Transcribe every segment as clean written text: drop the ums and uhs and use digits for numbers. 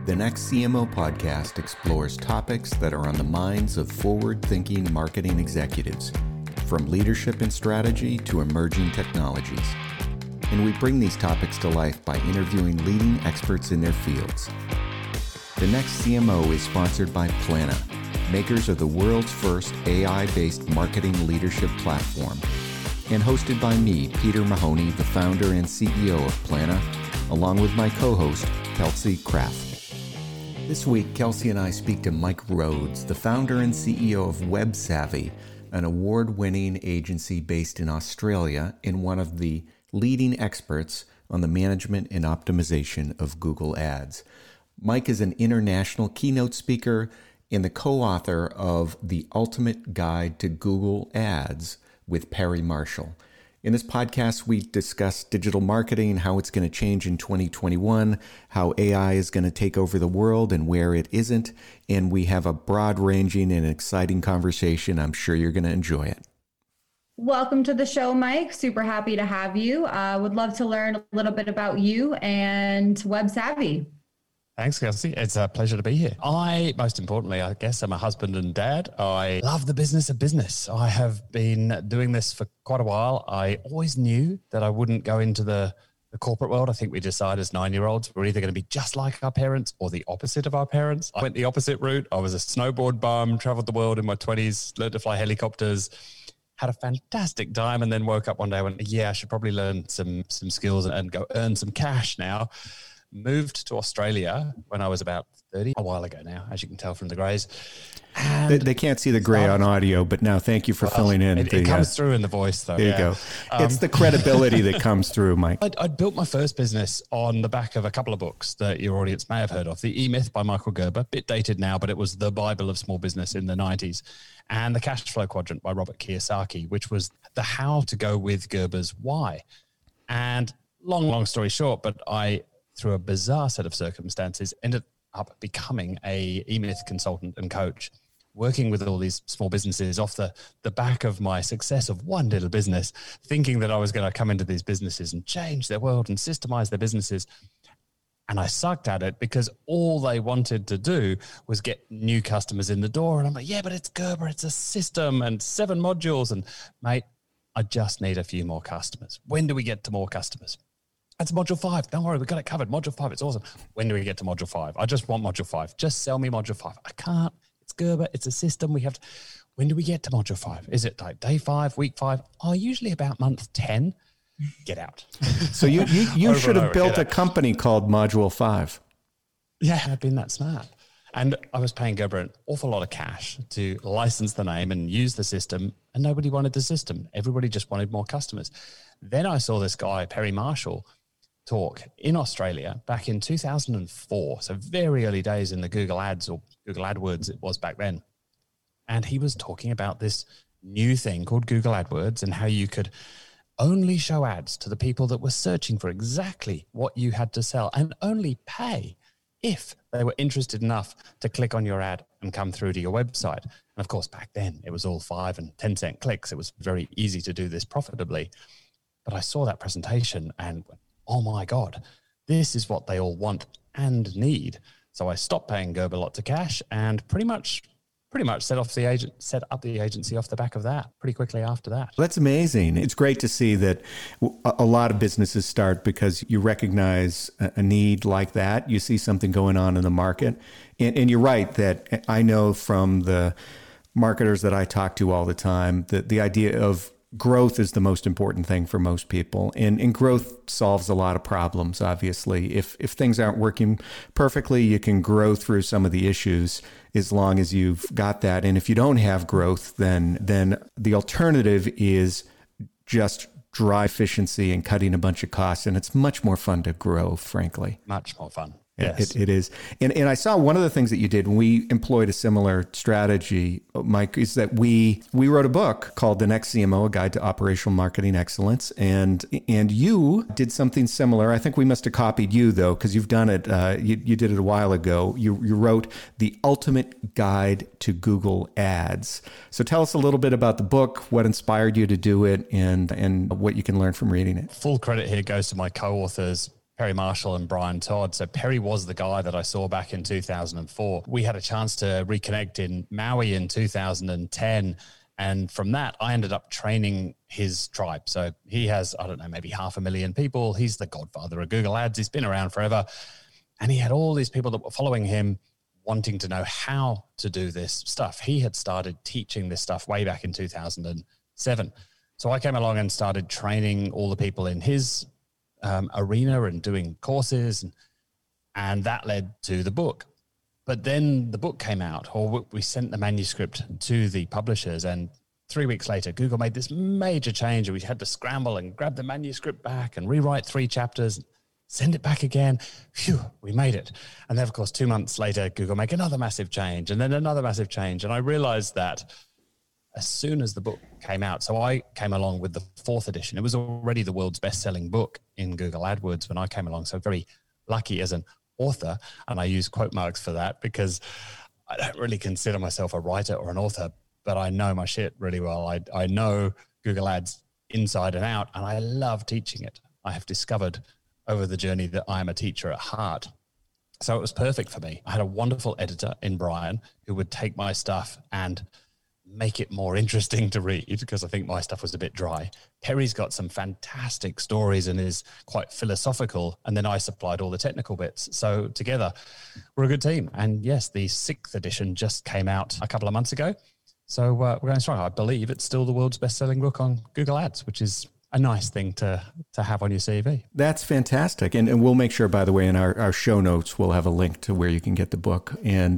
The Next CMO podcast explores topics that are on the minds of forward-thinking marketing executives, from leadership and strategy to emerging technologies. And we bring these topics to life by interviewing leading experts in their fields. The Next CMO is sponsored by Plannuh, makers of the world's first AI-based marketing leadership platform, and hosted by me, Peter Mahoney, the founder and CEO of Plannuh, along with my co-host, Kelsey Kraft. This week, Kelsey and I speak to Mike Rhodes, the founder and CEO of WebSavvy, an award-winning agency based in Australia and one of the leading experts on the management and optimization of Google Ads. Mike is an international keynote speaker and the co-author of The Ultimate Guide to Google Ads with Perry Marshall. In this podcast, we discuss digital marketing, how it's going to change in 2021, how AI is going to take over the world and where it isn't, and we have a broad-ranging and exciting conversation. I'm sure you're going to enjoy it. Welcome to the show, Mike. Super happy to have you. Would love to learn a little bit about you and WebSavvy. Thanks, Kelsey. It's a pleasure to be here. Most importantly, I guess I'm a husband and dad. I love the business of business. I have been doing this for quite a while. I always knew that I wouldn't go into the corporate world. I think we decide as 9-year-olds, we're either going to be just like our parents or the opposite of our parents. I went the opposite route. I was a snowboard bum, traveled the world in my 20s, learned to fly helicopters, had a fantastic time, and then woke up one day and went, I should probably learn some skills and go earn some cash now. Moved to Australia when I was about 30, a while ago now, as you can tell from the greys. And they can't see the gray on audio, but now thank you for filling in. It comes through in the voice, though. There you go. It's the credibility that comes through, Mike. I'd built my first business on the back of a couple of books that your audience may have heard of. The E-Myth by Michael Gerber, bit dated now, but it was the Bible of small business in the 90s. And The Cash Flow Quadrant by Robert Kiyosaki, which was the how to go with Gerber's why. And long story short, but I, through a bizarre set of circumstances, ended up becoming a E-Myth consultant and coach, working with all these small businesses off the back of my success of one little business, thinking that I was going to come into these businesses and change their world and systemize their businesses. And I sucked at it because all they wanted to do was get new customers in the door. And I'm like, but it's Gerber, it's a system and 7 modules. And mate, I just need a few more customers. When do we get to more customers? That's module 5. Don't worry, we got it covered. Module 5, it's awesome. When do we get to module 5? I just want module 5. Just sell me module 5. I can't. It's Gerber. It's a system. When do we get to module 5? Is it like day 5, week 5? Usually about month 10. Get out. So you should have built a company called Module 5. Yeah, I've been that smart. And I was paying Gerber an awful lot of cash to license the name and use the system, and nobody wanted the system. Everybody just wanted more customers. Then I saw this guy, Perry Marshall, talk in Australia back in 2004. So very early days in the Google Ads or Google AdWords it was back then. And he was talking about this new thing called Google AdWords and how you could only show ads to the people that were searching for exactly what you had to sell and only pay if they were interested enough to click on your ad and come through to your website. And of course, back then it was all 5 and 10 cent clicks. It was very easy to do this profitably. But I saw that presentation and went, oh my God, this is what they all want and need. So I stopped paying Gerber lots of cash and pretty much set up the agency off the back of that pretty quickly after that. That's amazing. It's great to see that a lot of businesses start because you recognize a need like that. You see something going on in the market. And you're right that I know from the marketers that I talk to all the time that the idea of growth is the most important thing for most people. And growth solves a lot of problems, obviously. If things aren't working perfectly, you can grow through some of the issues as long as you've got that. And if you don't have growth, then the alternative is just dry efficiency and cutting a bunch of costs. And it's much more fun to grow, frankly. Much more fun. Yes. It is. And I saw one of the things that you did when we employed a similar strategy, Mike, is that we wrote a book called The Next CMO, A Guide to Operational Marketing Excellence. And you did something similar. I think we must have copied you, though, because you've done it. You did it a while ago. You wrote The Ultimate Guide to Google Ads. So tell us a little bit about the book, what inspired you to do it, and what you can learn from reading it. Full credit here goes to my co-authors, Perry Marshall and Brian Todd. So Perry was the guy that I saw back in 2004. We had a chance to reconnect in Maui in 2010. And from that, I ended up training his tribe. So he has, I don't know, maybe 500,000 people. He's the godfather of Google Ads. He's been around forever. And he had all these people that were following him, wanting to know how to do this stuff. He had started teaching this stuff way back in 2007. So I came along and started training all the people in his arena and doing courses. And that led to the book. But then the book came out, or we sent the manuscript to the publishers, and 3 weeks later, Google made this major change, and we had to scramble and grab the manuscript back and rewrite 3 chapters, send it back again. Phew, we made it. And then, of course, 2 months later, Google make another massive change, and then another massive change. And I realized that as soon as the book came out, so I came along with the 4th edition. It was already the world's best-selling book in Google AdWords when I came along, so very lucky as an author, and I use quote marks for that because I don't really consider myself a writer or an author, but I know my shit really well. I know Google Ads inside and out, and I love teaching it. I have discovered over the journey that I am a teacher at heart. So it was perfect for me. I had a wonderful editor in Brian who would take my stuff and make it more interesting to read, because I think my stuff was a bit dry. Perry's got some fantastic stories and is quite philosophical. And then I supplied all the technical bits. So together, we're a good team. And yes, the 6th edition just came out a couple of months ago. So we're going strong. I believe it's still the world's best-selling book on Google Ads, which is a nice thing to have on your CV. That's fantastic. And we'll make sure, by the way, in our show notes, we'll have a link to where you can get the book.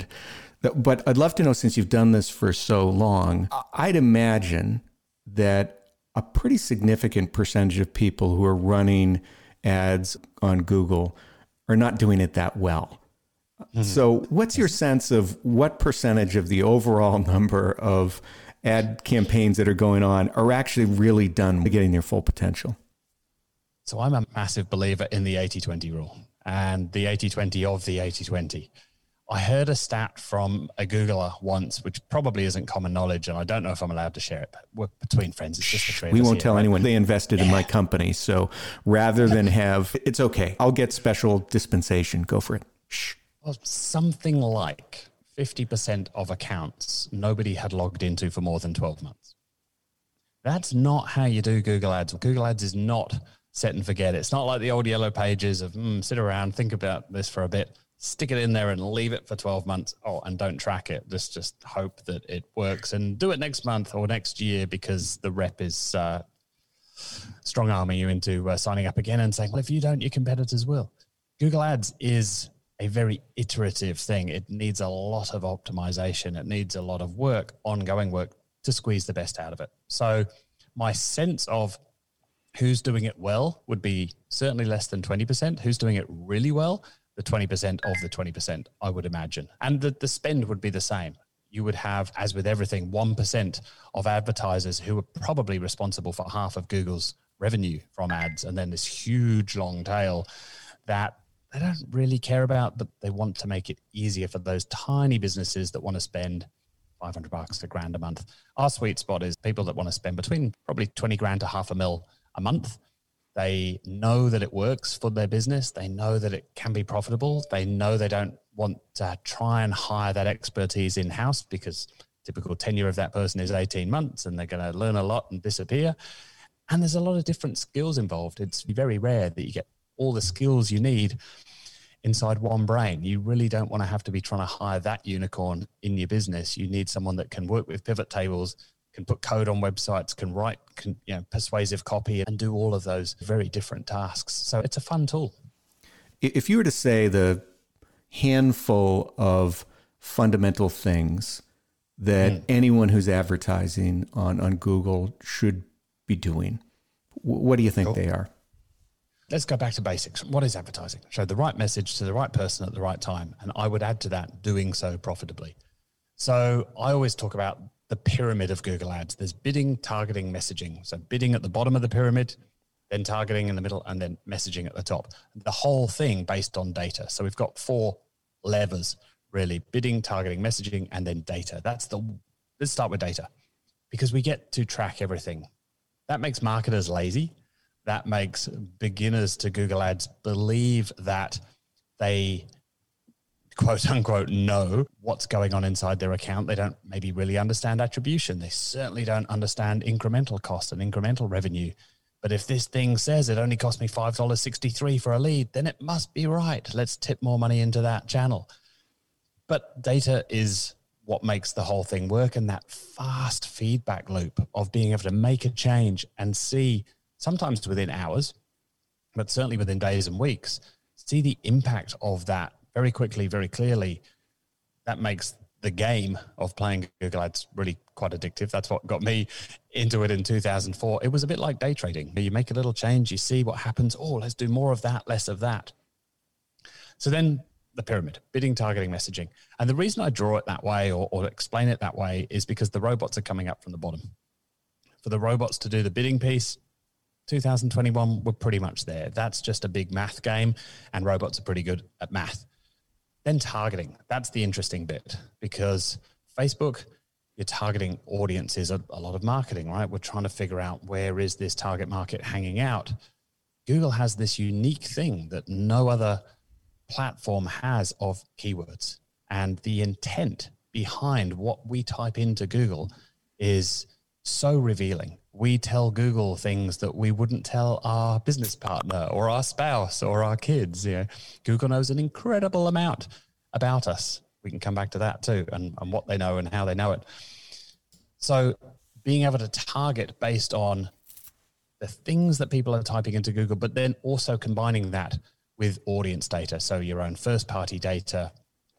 But I'd love to know, since you've done this for so long, I'd imagine that a pretty significant percentage of people who are running ads on Google are not doing it that well. Mm-hmm. So what's your sense of what percentage of the overall number of ad campaigns that are going on are actually really done getting their full potential? So I'm a massive believer in the 80-20 rule and the 80-20 of the 80-20. I heard a stat from a Googler once, which probably isn't common knowledge, and I don't know if I'm allowed to share it, but we're between friends. It's just the three of us. We won't tell anyone. They invested in my company, so rather than have, it's okay. I'll get special dispensation. Go for it. Shh. Well, something like 50% of accounts nobody had logged into for more than 12 months. That's not how you do Google Ads. Google Ads is not set and forget. It's not like the old yellow pages of sit around, think about this for a bit, stick it in there and leave it for 12 months. Oh, and don't track it. Just hope that it works and do it next month or next year because the rep is strong arming you into signing up again and saying, well, if you don't, your competitors will. Google Ads is a very iterative thing. It needs a lot of optimization. It needs a lot of work, ongoing work to squeeze the best out of it. So my sense of who's doing it well would be certainly less than 20%. Who's doing it really well? The 20% of the 20%, I would imagine. And the spend would be the same. You would have, as with everything, 1% of advertisers who are probably responsible for half of Google's revenue from ads. And then this huge long tail that they don't really care about, but they want to make it easier for those tiny businesses that want to spend $500 to $1,000 a month. Our sweet spot is people that want to spend between probably 20 grand to $500,000 a month. They know that it works for their business. They know that it can be profitable. They know they don't want to try and hire that expertise in-house because typical tenure of that person is 18 months and they're going to learn a lot and disappear. And there's a lot of different skills involved. It's very rare that you get all the skills you need inside one brain. You really don't want to have to be trying to hire that unicorn in your business. You need someone that can work with pivot tables, can put code on websites, can write persuasive copy and do all of those very different tasks. So it's a fun tool. If you were to say the handful of fundamental things that anyone who's advertising on Google should be doing, what do you think they are? Let's go back to basics. What is advertising? Show the right message to the right person at the right time. And I would add to that, doing so profitably. So I always talk about the pyramid of Google Ads. There's bidding, targeting, messaging. So bidding at the bottom of the pyramid, then targeting in the middle, and then messaging at the top. The whole thing based on data. So we've got 4 levers, really: bidding, targeting, messaging, and then data. Let's start with data, because we get to track everything. That makes marketers lazy. that makes beginners to Google Ads believe that they quote unquote know what's going on inside their account. They don't maybe really understand attribution. They certainly don't understand incremental cost and incremental revenue. But if this thing says it only cost me $5.63 for a lead, then it must be right. Let's tip more money into that channel. But data is what makes the whole thing work, and that fast feedback loop of being able to make a change and see, sometimes within hours, but certainly within days and weeks, see the impact of that very quickly, very clearly. That makes the game of playing Google Ads really quite addictive. That's what got me into it in 2004. It was a bit like day trading. You make a little change, you see what happens. Oh, let's do more of that, less of that. So then the pyramid, bidding, targeting, messaging. And the reason I draw it that way or explain it that way is because the robots are coming up from the bottom. For the robots to do the bidding piece, 2021, we're pretty much there. That's just a big math game, and robots are pretty good at math. Then targeting, that's the interesting bit, because Facebook, you're targeting audiences, a lot of marketing, right? We're trying to figure out where is this target market hanging out. Google has this unique thing that no other platform has of keywords, and the intent behind what we type into Google is so revealing. We tell Google things that we wouldn't tell our business partner or our spouse or our kids. You know, Google knows an incredible amount about us. We can come back to that too, and what they know and how they know it. So being able to target based on the things that people are typing into Google, but then also combining that with audience data. So your own first party data,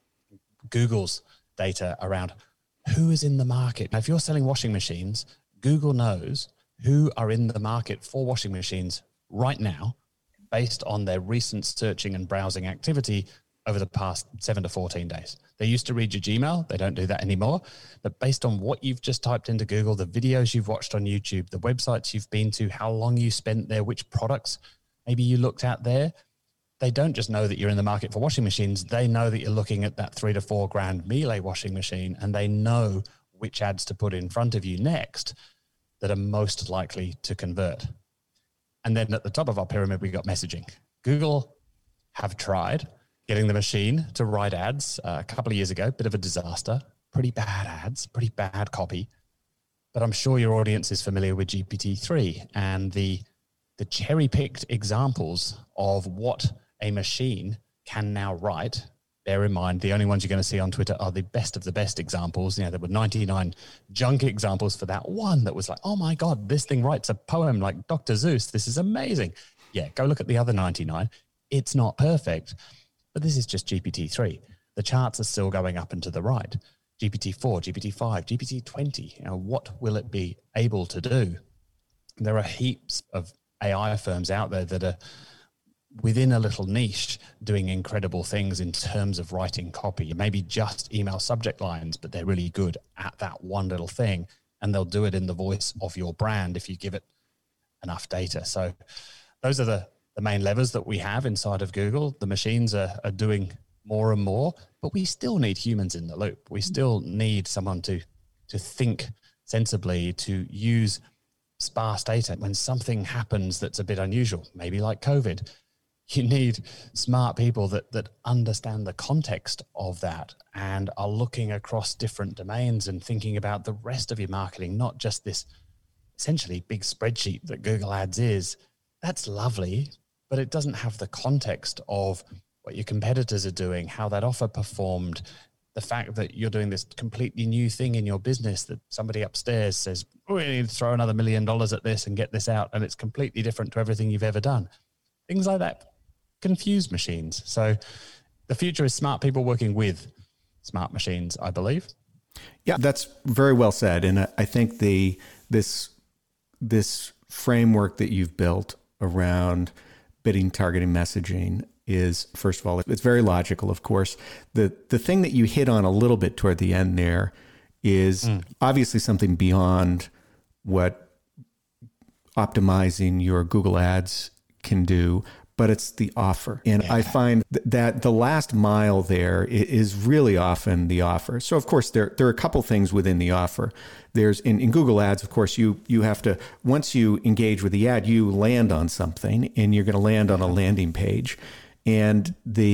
Google's data around who is in the market. Now, if you're selling washing machines, Google knows who are in the market for washing machines right now based on their recent searching and browsing activity over the past 7 to 14 days. They used to read your Gmail. They don't do that anymore. But based on what you've just typed into Google, the videos you've watched on YouTube, the websites you've been to, how long you spent there, which products maybe you looked at there, they don't just know that you're in the market for washing machines. They know that you're looking at that $3,000 to $4,000 Miele washing machine, and they know which ads to put in front of you next that are most likely to convert. And then at the top of our pyramid, we got messaging. Google have tried getting the machine to write ads a couple of years ago, bit of a disaster, pretty bad ads, pretty bad copy. But I'm sure your audience is familiar with GPT-3 and the cherry-picked examples of what a machine can now write. Bear in mind, the only ones you're going to see on Twitter are the best of the best examples. You know, there were 99 junk examples for that one that was like, oh my God, this thing writes a poem like Dr. Seuss. This is amazing. Yeah, go look at the other 99. It's not perfect, but this is just GPT-3. The charts are still going up and to the right. GPT-4, GPT-5, GPT-20, you know, what will it be able to do? There are heaps of AI firms out there that are within a little niche doing incredible things in terms of writing copy, maybe just email subject lines, but they're really good at that one little thing, and they'll do it in the voice of your brand if you give it enough data. So those are the main levers that we have inside of Google. The machines are doing more and more, but we still need humans in the loop. We still need someone to think sensibly, to use sparse data when something happens that's a bit unusual, maybe like COVID. You need smart people that understand the context of that and are looking across different domains and thinking about the rest of your marketing, not just this essentially big spreadsheet that Google Ads is. That's lovely, but it doesn't have the context of what your competitors are doing, how that offer performed, the fact that you're doing this completely new thing in your business that somebody upstairs says, oh, we need to throw another $1 million at this and get this out, and it's completely different to everything you've ever done. Things like that confuse machines. So the future is smart people working with smart machines, I believe. Yeah, that's very well said. And I think this framework that you've built around bidding, targeting, messaging is, first of all, it's very logical, of course. The thing that you hit on a little bit toward the end there is obviously something beyond what optimizing your Google Ads can do, but it's the offer. And I find that the last mile there is really often the offer. So of course, there are a couple things within the offer. There's in Google Ads, of course, you have to, once you engage with the ad, you land on something, and you're going to land on a landing page. And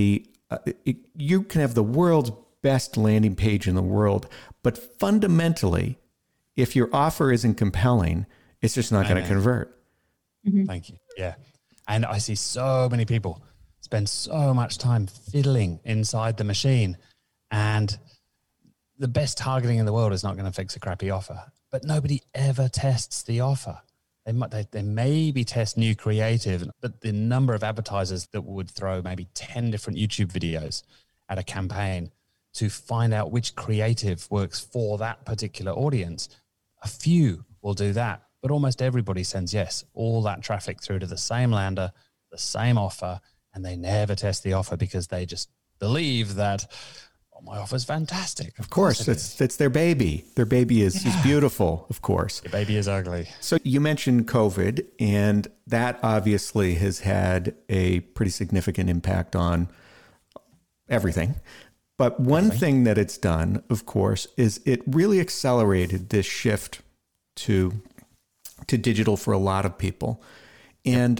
you can have the world's best landing page in the world, but fundamentally, if your offer isn't compelling, it's just not going to convert. Mm-hmm. Thank you. Yeah. And I see so many people spend so much time fiddling inside the machine, and the best targeting in the world is not going to fix a crappy offer, but nobody ever tests the offer. They maybe test new creative, but the number of advertisers that would throw maybe 10 different YouTube videos at a campaign to find out which creative works for that particular audience, a few will do that. But almost everybody sends all that traffic through to the same lander, the same offer, and they never test the offer because they just believe that my offer's fantastic. Of course, it's their baby. Their baby is beautiful, of course. Your baby is ugly. So you mentioned COVID, and that obviously has had a pretty significant impact on everything. But one thing that it's done, of course, is it really accelerated this shift to digital for a lot of people. And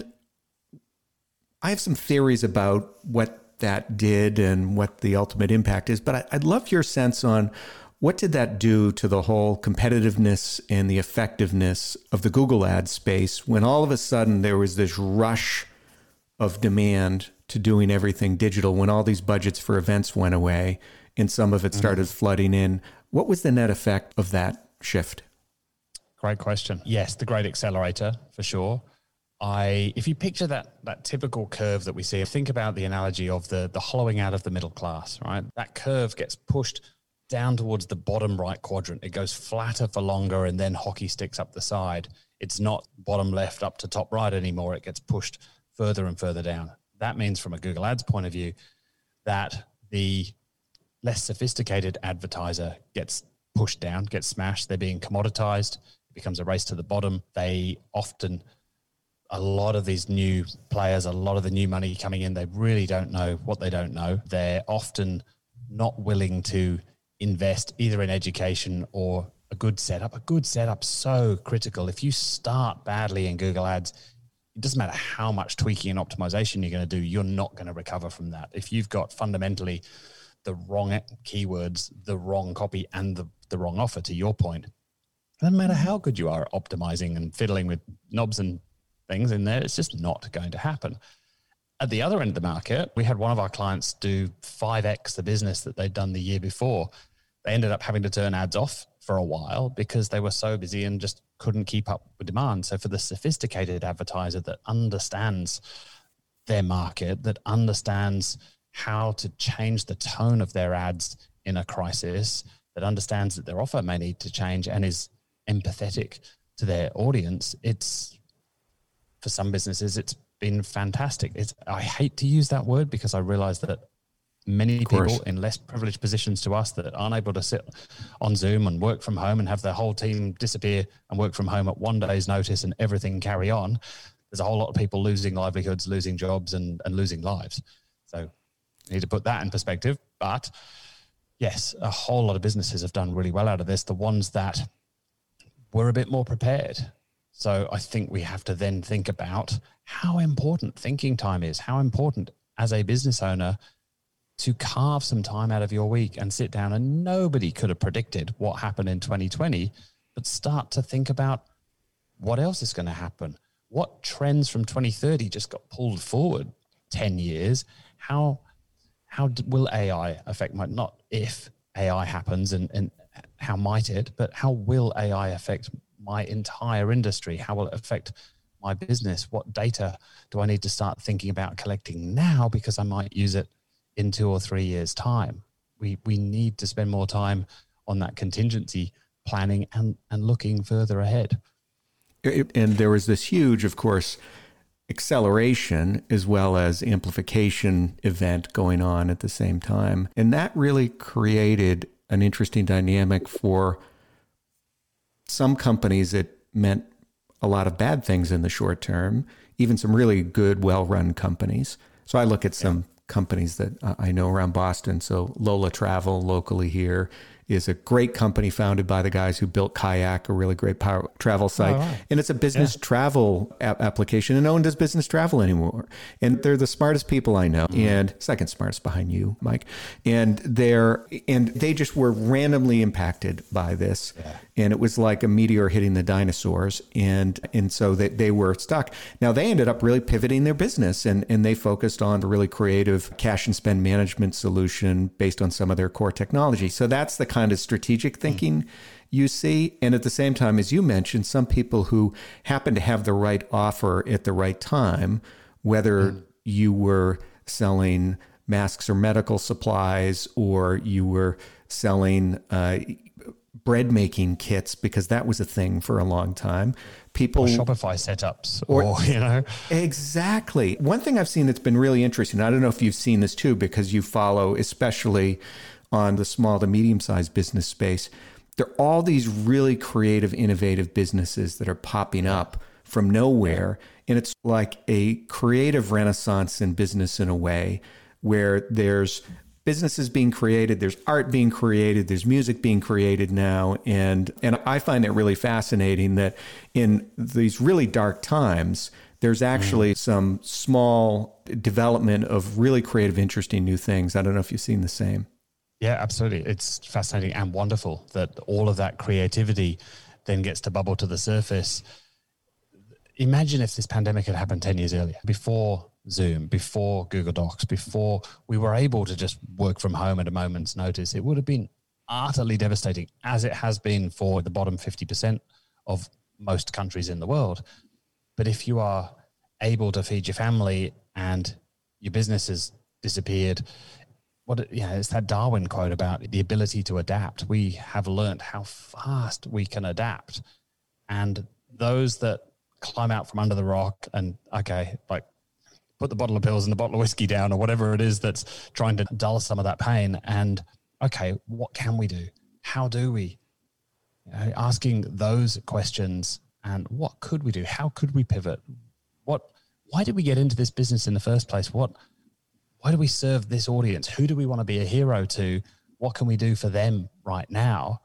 I have some theories about what that did and what the ultimate impact is, but I'd love your sense on what did that do to the whole competitiveness and the effectiveness of the Google Ads space when all of a sudden there was this rush of demand to doing everything digital, when all these budgets for events went away and some of it started flooding in. What was the net effect of that shift? Great question. Yes, the great accelerator for sure. If you picture that typical curve that we see, think about the analogy of the hollowing out of the middle class, right? That curve gets pushed down towards the bottom right quadrant. It goes flatter for longer and then hockey sticks up the side. It's not bottom left up to top right anymore. It gets pushed further and further down. That means from a Google Ads point of view that the less sophisticated advertiser gets pushed down, gets smashed. They're being commoditized. Becomes a race to the bottom. A lot of these new players, a lot of the new money coming in, they really don't know what they don't know. They're often not willing to invest either in education or a good setup. A good setup, so critical. If you start badly in Google Ads, it doesn't matter how much tweaking and optimization you're going to do, you're not going to recover from that. If you've got fundamentally the wrong keywords, the wrong copy, and the wrong offer, to your point, it doesn't matter how good you are at optimizing and fiddling with knobs and things in there, it's just not going to happen. At the other end of the market, we had one of our clients do 5x the business that they'd done the year before. They ended up having to turn ads off for a while because they were so busy and just couldn't keep up with demand. So for the sophisticated advertiser that understands their market, that understands how to change the tone of their ads in a crisis, that understands that their offer may need to change and is empathetic to their audience, for some businesses, it's been fantastic. I hate to use that word because I realize that many people in less privileged positions to us that aren't able to sit on Zoom and work from home and have their whole team disappear and work from home at one day's notice and everything carry on. There's a whole lot of people losing livelihoods, losing jobs and losing lives. So you need to put that in perspective. But yes, a whole lot of businesses have done really well out of this. The ones that were a bit more prepared. So I think we have to then think about how important thinking time is, how important as a business owner to carve some time out of your week and sit down. And nobody could have predicted what happened in 2020, but start to think about what else is going to happen. What trends from 2030 just got pulled forward 10 years? How will AI affect not if AI happens and how might it, but how will AI affect my entire industry? How will it affect my business? What data do I need to start thinking about collecting now because I might use it in 2 or 3 years' time? We need to spend more time on that contingency planning and looking further ahead. And there was this huge, of course, acceleration as well as amplification event going on at the same time. And that really created an interesting dynamic for some companies. It meant a lot of bad things in the short term. even some really good, well-run companies. So I look at some companies that I know around Boston. So Lola Travel locally here is a great company founded by the guys who built Kayak, a really great travel site. Oh, wow. And it's a business travel application, and no one does business travel anymore. And they're the smartest people I know, and second smartest behind you, Mike. And they just were randomly impacted by this. Yeah. And it was like a meteor hitting the dinosaurs. And so they were stuck. Now they ended up really pivoting their business, and they focused on the really creative cash and spend management solution based on some of their core technology. So that's the kind of strategic thinking you see. And at the same time, as you mentioned, some people who happen to have the right offer at the right time, whether you were selling masks or medical supplies, or you were selling bread making kits, because that was a thing for a long time. People, or Shopify setups, or Exactly. One thing I've seen that's been really interesting, I don't know if you've seen this too, because you follow, especially on the small to medium-sized business space, there are all these really creative, innovative businesses that are popping up from nowhere. And it's like a creative renaissance in business in a way, where there's businesses being created, there's art being created, there's music being created now. And I find it really fascinating that in these really dark times, there's actually some small development of really creative, interesting new things. I don't know if you've seen the same. Yeah, absolutely. It's fascinating and wonderful that all of that creativity then gets to bubble to the surface. Imagine if this pandemic had happened 10 years earlier, before Zoom, before Google Docs, before we were able to just work from home at a moment's notice. It would have been utterly devastating, as it has been for the bottom 50% of most countries in the world. But if you are able to feed your family and your business has disappeared, it's that Darwin quote about the ability to adapt. We have learned how fast we can adapt. And those that climb out from under the rock and, put the bottle of pills and the bottle of whiskey down, or whatever it is that's trying to dull some of that pain. And, what can we do? How do we? Asking those questions, and what could we do? How could we pivot? Why did we get into this business in the first place? Why do we serve this audience? Who do we want to be a hero to? What can we do for them right now?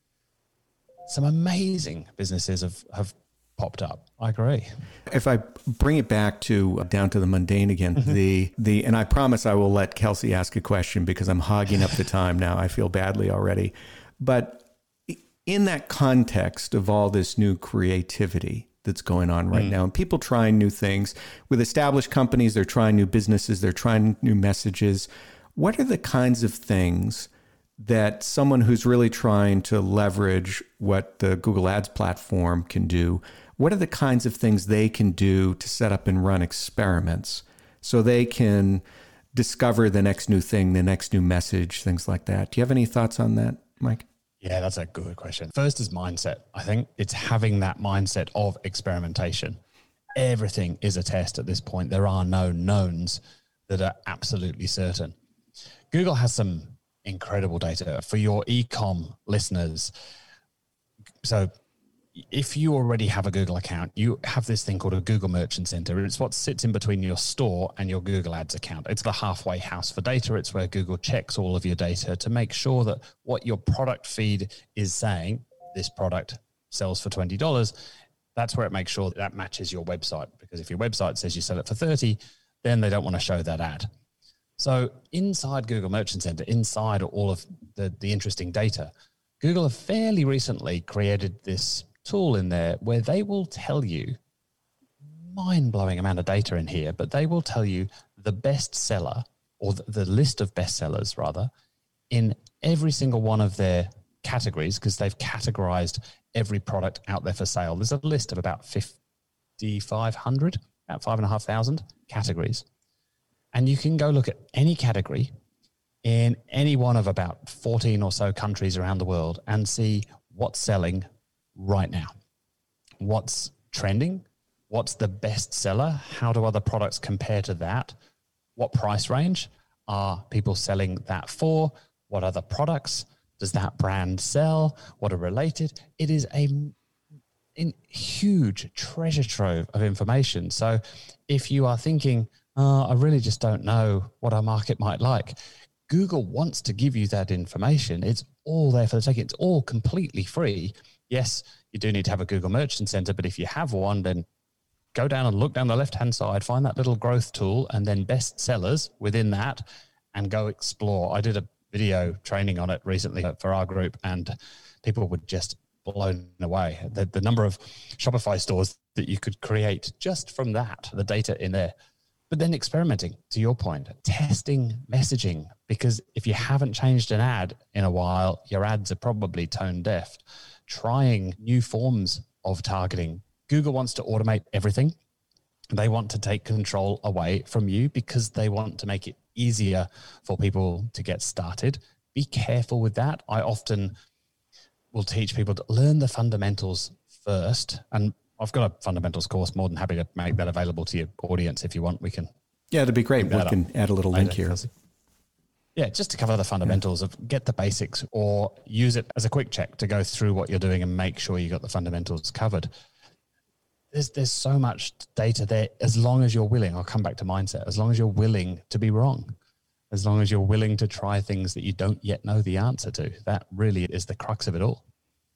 Some amazing businesses have popped up. I agree. If I bring it back down to the mundane again, and I promise I will let Kelsey ask a question because I'm hogging up the time now. I feel badly already. But in that context of all this new creativity that's going on right now, and people trying new things with established companies, they're trying new businesses, they're trying new messages. What are the kinds of things that someone who's really trying to leverage what the Google Ads platform can do, what are the kinds of things they can do to set up and run experiments so they can discover the next new thing, the next new message, things like that? Do you have any thoughts on that, Mike? Yeah, that's a good question. First is mindset. I think it's having that mindset of experimentation. Everything is a test at this point. There are no knowns that are absolutely certain. Google has some incredible data for your e-com listeners. So if you already have a Google account, you have this thing called a Google Merchant Center. It's what sits in between your store and your Google Ads account. It's the halfway house for data. It's where Google checks all of your data to make sure that what your product feed is saying, this product sells for $20, that's where it makes sure that matches your website. Because if your website says you sell it for $30, then they don't want to show that ad. So inside Google Merchant Center, inside all of the interesting data, Google have fairly recently created this tool in there where they will tell you, mind-blowing amount of data in here, but they will tell you the best seller, or the list of bestsellers rather, in every single one of their categories, because they've categorized every product out there for sale. There's a list of about 5,500, about 5,500 categories. And you can go look at any category in any one of about 14 or so countries around the world and see what's selling right now. What's trending? What's the best seller? How do other products compare to that? What price range are people selling that for? What other products does that brand sell? What are related? It is in huge treasure trove of information. So if you are thinking, I really just don't know what our market might like, Google wants to give you that information. It's all there for the taking. It's all completely free. Yes, you do need to have a Google Merchant Center, but if you have one, then go down and look down the left-hand side, find that little growth tool, and then best sellers within that, and go explore. I did a video training on it recently for our group, and people were just blown away. The number of Shopify stores that you could create just from that, the data in there. But then experimenting, to your point, testing messaging, because if you haven't changed an ad in a while, your ads are probably tone deaf. Trying new forms of targeting. Google wants to automate everything. They want to take control away from you because they want to make it easier for people to get started. Be careful with that. I often will teach people to learn the fundamentals first. And I've got a fundamentals course, more than happy to make that available to your audience if you want. We can. Yeah, it'd be great. We can add a little link here. Yeah, just to cover the fundamentals of get the basics, or use it as a quick check to go through what you're doing and make sure you got the fundamentals covered. There's so much data there, as long as you're willing. I'll come back to mindset. As long as you're willing to be wrong, as long as you're willing to try things that you don't yet know the answer to, that really is the crux of it all.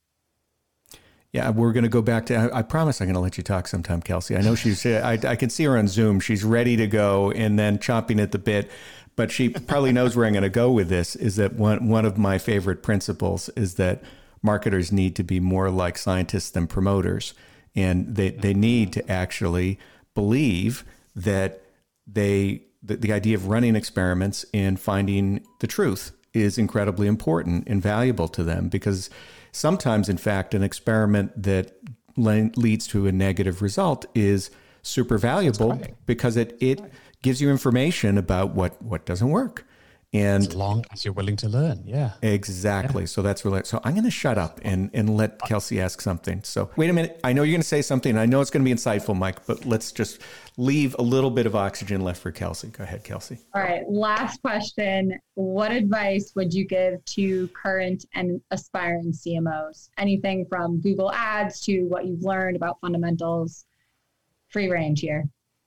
Yeah, we're going to go back to, I promise I'm going to let you talk sometime, Kelsey. I know I can see her on Zoom. She's ready to go and then chomping at the bit, but she probably knows where I'm going to go with this, is that one of my favorite principles is that marketers need to be more like scientists than promoters. And they need to actually believe that the idea of running experiments and finding the truth is incredibly important and valuable to them, because sometimes, in fact, an experiment that leads to a negative result is super valuable because it gives you information about what doesn't work. And as long as you're willing to learn. Yeah, exactly. Yeah. So that's really, so I'm going to shut up and let Kelsey ask something. So wait a minute. I know you're going to say something. I know it's going to be insightful, Mike, but let's just leave a little bit of oxygen left for Kelsey. Go ahead, Kelsey. All right. Last question. What advice would you give to current and aspiring CMOs? Anything from Google Ads to what you've learned about fundamentals? Free range here.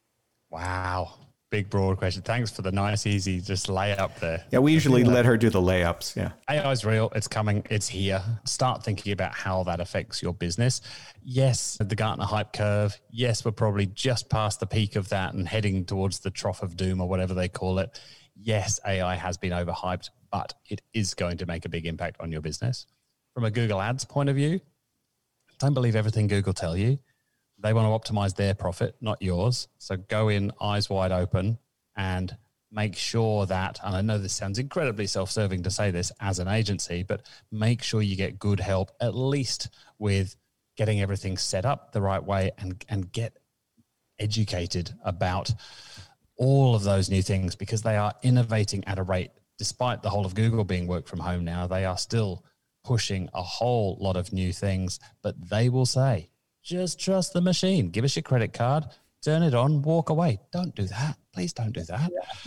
Wow. Big, broad question. Thanks for the nice, easy, just layup there. Yeah, we usually let her do the layups. Yeah. AI is real. It's coming. It's here. Start thinking about how that affects your business. Yes, the Gartner hype curve. Yes, we're probably just past the peak of that and heading towards the trough of doom or whatever they call it. Yes, AI has been overhyped, but it is going to make a big impact on your business. From a Google Ads point of view, don't believe everything Google tell you. They want to optimize their profit, not yours. So go in eyes wide open and make sure that, and I know this sounds incredibly self-serving to say this as an agency, but make sure you get good help, at least with getting everything set up the right way, and get educated about all of those new things, because they are innovating at a rate. Despite the whole of Google being work from home now, they are still pushing a whole lot of new things, but they will say, just trust the machine. Give us your credit card, turn it on, walk away. Don't do that. Please don't do that.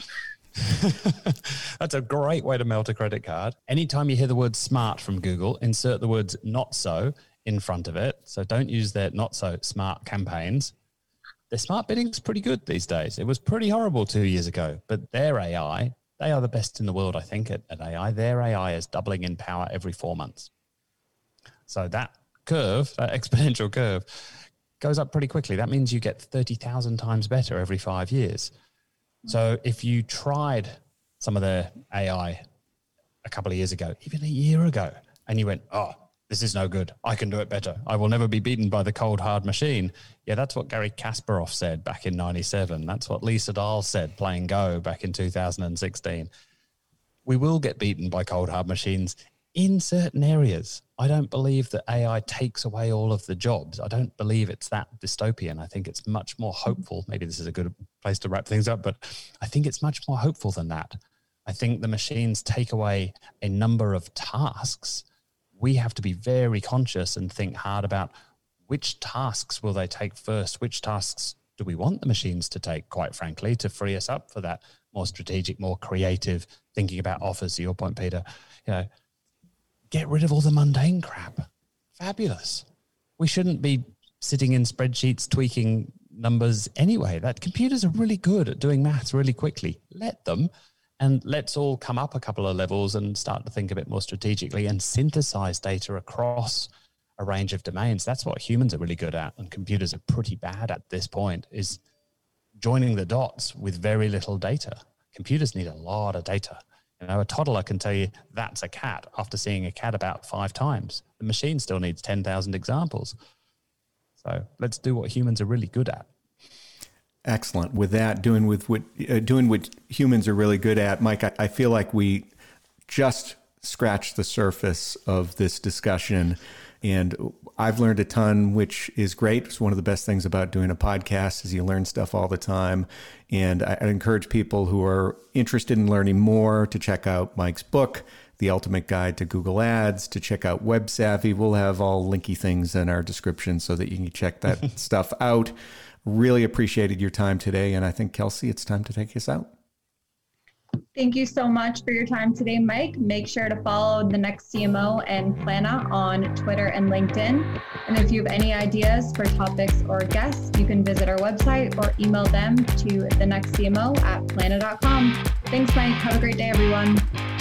Yeah. That's a great way to melt a credit card. Anytime you hear the word smart from Google, insert the words not so in front of it. So don't use their not so smart campaigns. Their smart bidding's pretty good these days. It was pretty horrible 2 years ago, but their AI, they are the best in the world, I think, at AI. Their AI is doubling in power every 4 months. So that curve, that exponential curve, goes up pretty quickly. That means you get 30,000 times better every 5 years. So if you tried some of their AI a couple of years ago, even a year ago, and you went, oh, this is no good, I can do it better, I will never be beaten by the cold, hard machine. Yeah, that's what Gary Kasparov said back in 97. That's what Lee Sedol said playing Go back in 2016. We will get beaten by cold, hard machines in certain areas. I don't believe that AI takes away all of the jobs. I don't believe it's that dystopian. I think it's much more hopeful. Maybe this is a good place to wrap things up, but I think it's much more hopeful than that. I think the machines take away a number of tasks. We have to be very conscious and think hard about which tasks will they take first? Which tasks do we want the machines to take, quite frankly, to free us up for that more strategic, more creative thinking about offers, to your point, Peter. Get rid of all the mundane crap. Fabulous. We shouldn't be sitting in spreadsheets, tweaking numbers anyway. That computers are really good at doing maths really quickly. Let them, and let's all come up a couple of levels and start to think a bit more strategically and synthesize data across a range of domains. That's what humans are really good at, and computers are pretty bad at this point, is joining the dots with very little data. Computers need a lot of data. You know, a toddler can tell you that's a cat after seeing a cat about 5 times. The machine still needs 10,000 examples. So let's do what humans are really good at. Excellent. With that, doing what humans are really good at, Mike, I feel like we just scratched the surface of this discussion, and I've learned a ton, which is great. It's one of the best things about doing a podcast is you learn stuff all the time. And I encourage people who are interested in learning more to check out Mike's book, The Ultimate Guide to Google Ads, to check out Web Savvy. We'll have all linky things in our description so that you can check that stuff out. Really appreciated your time today. And I think, Kelsey, it's time to take us out. Thank you so much for your time today, Mike. Make sure to follow The Next CMO and Planna on Twitter and LinkedIn. And if you have any ideas for topics or guests, you can visit our website or email them to thenextcmo@planna.com. Thanks, Mike. Have a great day, everyone.